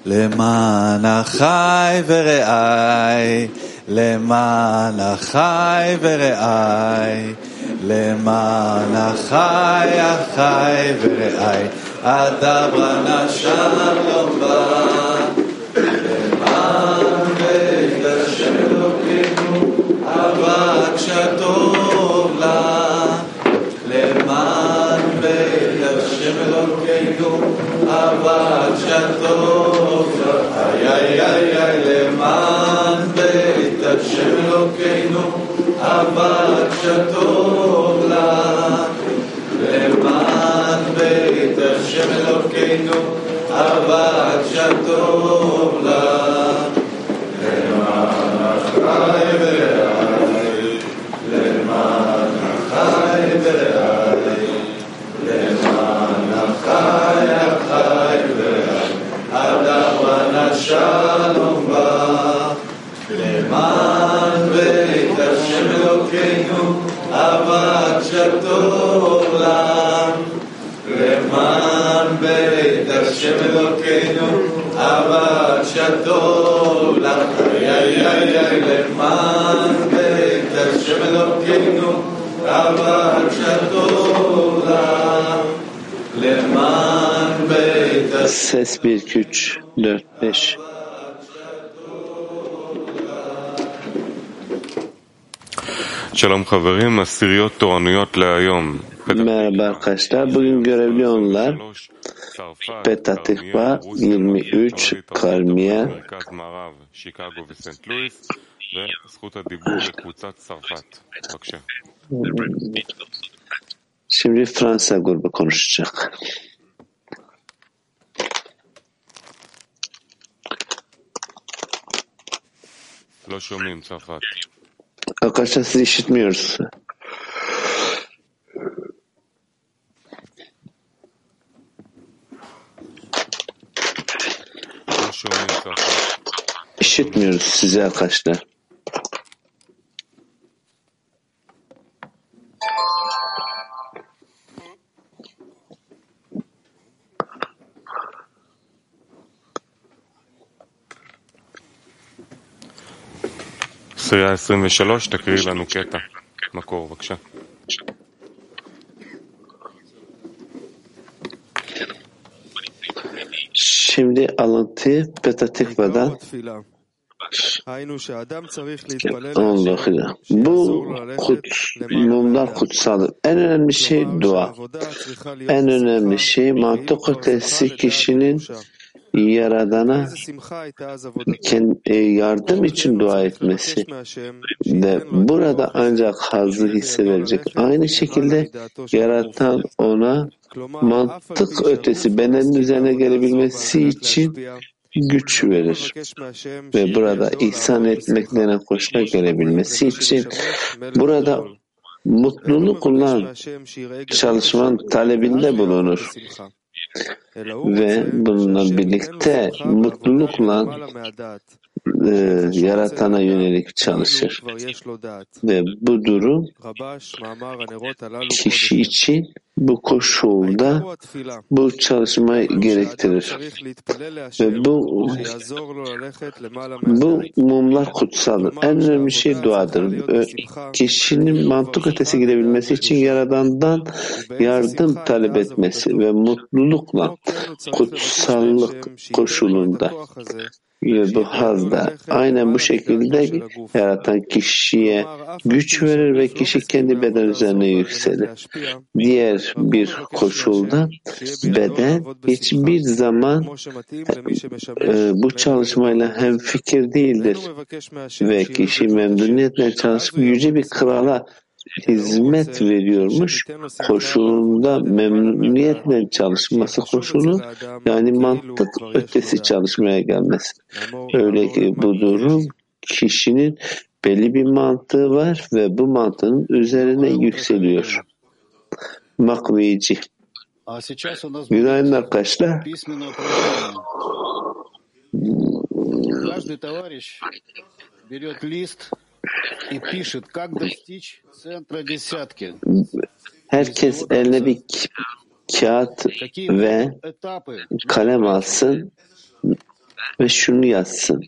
למען אחי ורעי, למען אחי ורעי, למען אחי ורעי, אדברה נא שלום בא, למען בית השם אלוקינו, אבקשה טוב לה, למען בית השם אלוקינו, אבקשה טוב לה, למען בית השם אלוקינו, אבקשה טוב לה, למען בית השם אלוקינו, אבקשה טוב לה, למען אחי ורעי, למען אחי ורעי, למען אחי ורעי, אדברה נא שלום בא, למען בית השם אלוקינו, אבקשה טוב לה, למען בית השם אלוקינו, אבקשה טוב לה, למען בית השם אלוקינו, אבקשה טוב לה, למען בית השם. Ses 1, 2, 3, 4, 5. Şalom חברים, עשיריות תורנויות להיום. Merhaba arkadaşlar. Bugün görevli onlar Petah Tikva 23, Karmiye, şimdi Fransa grubu konuşacak. Arkadaşlar sizi işitmiyoruz. İşitmiyoruz sizi arkadaşlar. עשירייה 23, תקריאי לנו קטע. מקור, בבקשה. Şimdi alıntı Petah Tikva'dan bu mumlar kutsaldır. En önemli şey dua. En önemli şey mantık ötesi kişinin Yaradan'a yardım için dua etmesi ve burada ancak hazzı hissedecek. Aynı şekilde Yaratan ona mantık ötesi bedenin üzerine gelebilmesi için güç verir ve burada ihsan etmeklerine koşuna gelebilmesi için burada mutluluk olan çalışmanın talebinde bulunur. Ve bununla birlikte mutlulukla Yaratan'a yönelik çalışır. Ve bu durum kişi için bu koşulda bu çalışmayı gerektirir. Ve bu mumlar kutsaldır. En önemli şey duadır. Kişinin mantık ötesi gidebilmesi için Yaradan'dan yardım talep etmesi ve mutlulukla kutsallık koşulunda ve bu hazda aynen bu şekilde Yaratan kişiye güç verir ve kişi kendi beden üzerine yükselir. Diğer bir koşulda beden hiçbir zaman bu çalışmayla hemfikir değildir ve kişi memnuniyetle çalışıp yüce bir krala hizmet veriyormuş koşulunda memnuniyetle çalışması koşulu, yani mantık ötesi çalışmaya gelmesi. Öyle ki bu durum kişinin belli bir mantığı var ve bu mantığın üzerine yükseliyor. Makvici. Günaydın arkadaşlar. Каждый товарищ берет лист и пишет, как достичь центра десятки. Herkes eline bir kağıt ve kalem alsın ve şunu yazsın.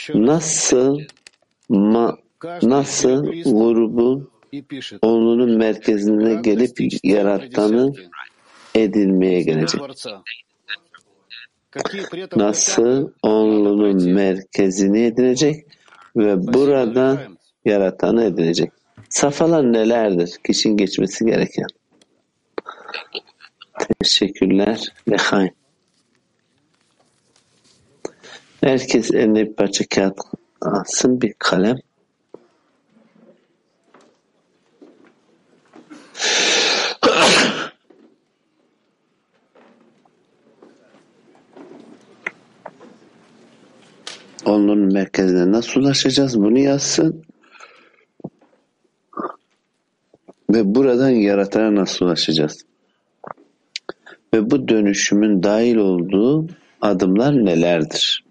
Nasıl grubun onlunun merkezine gelip yaratanı edinmeye gelecek? Nasıl onlunun merkezini edinecek ve buradan yaratanı edinecek? Safhalar nelerdir? Kişinin geçmesi gereken. Teşekkürler. Lehaim. Herkes eline bir parça kağıt alsın, bir kalem. Onların merkezine nasıl ulaşacağız? Bunu yazsın. Ve buradan yaratana nasıl ulaşacağız? Ve bu dönüşümün dahil olduğu adımlar nelerdir?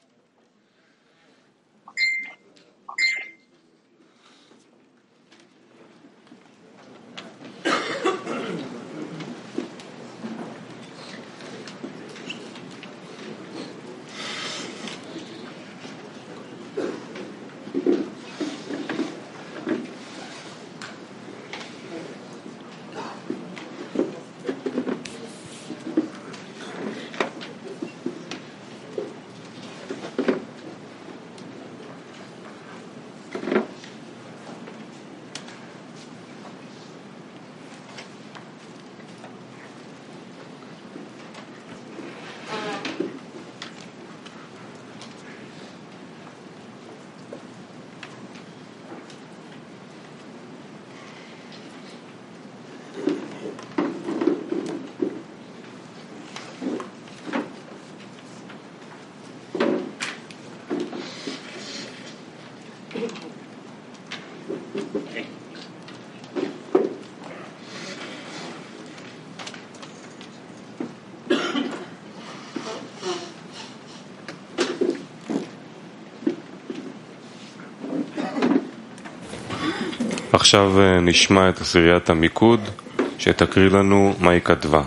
עכשיו נשמע את עשיריית המיקוד שתקריא לנו מה היא כתבה.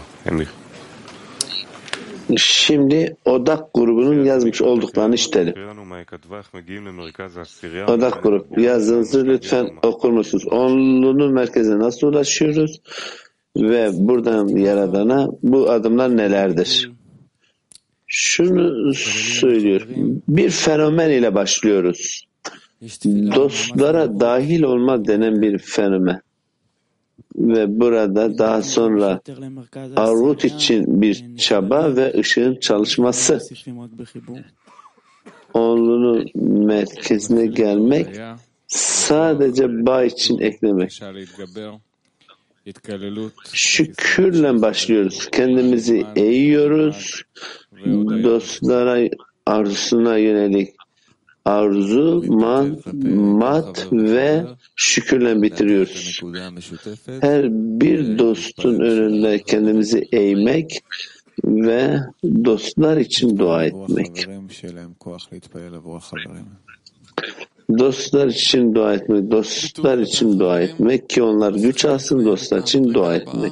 Şimdi odak grubunun yazmış olduklarını işitelim. Odak grup yazdığınızı lütfen okur musunuz? Onlunun merkezine nasıl ulaşıyoruz? Ve buradan yaradana bu adımlar nelerdir? Şunu söylüyor. Bir fenomen ile başlıyoruz. Dostlara dahil olma denen bir fenomen. Ve burada daha sonra arut için bir çaba ve ışığın çalışması. Onlunun merkezine gelmek, sadece bağ için eklemek. Şükürle başlıyoruz. Kendimizi eğiyoruz. Dostlara arzusuna yönelik arzu, mat ve şükürle bitiriyoruz. Her bir dostun önünde kendimizi eğmek ve dostlar için dua etmek. Dostlar için dua etmek, dostlar için dua etmek ki onlar güç alsın, dostlar için dua etmek.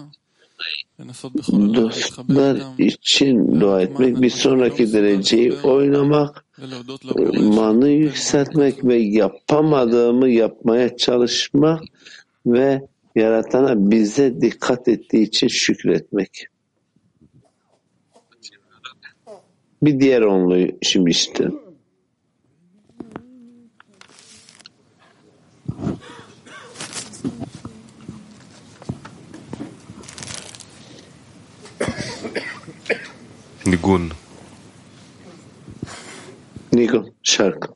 Dostlar için dua etmek, bir sonraki dereceyi oynamak, manı yükseltmek ve yapamadığımı yapmaya çalışmak ve yaratana bize dikkat ettiği için şükretmek. Bir diğer onluyu şimdi işte. ניגון. Nigo, şarkı.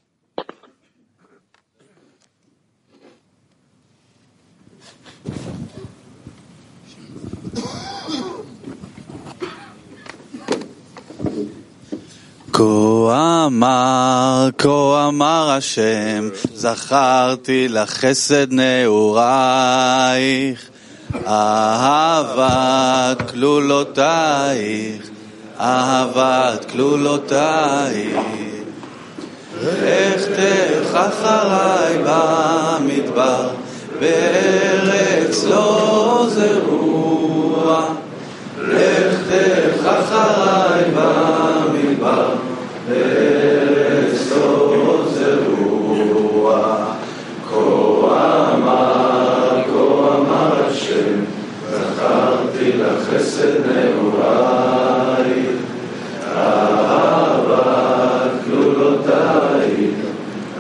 כה אמר השם, זכרתי לך חסד נעורייך, אהבת כלולותייך, אהבת כלולותייך. לכתך אחריי במדבר, בארץ לא זרוע. לכתך אחריי במדבר, בארץ חסד נעורייך, אהבת כלולותייך,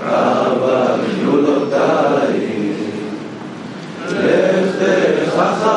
אהבת כלולותייך, לכתך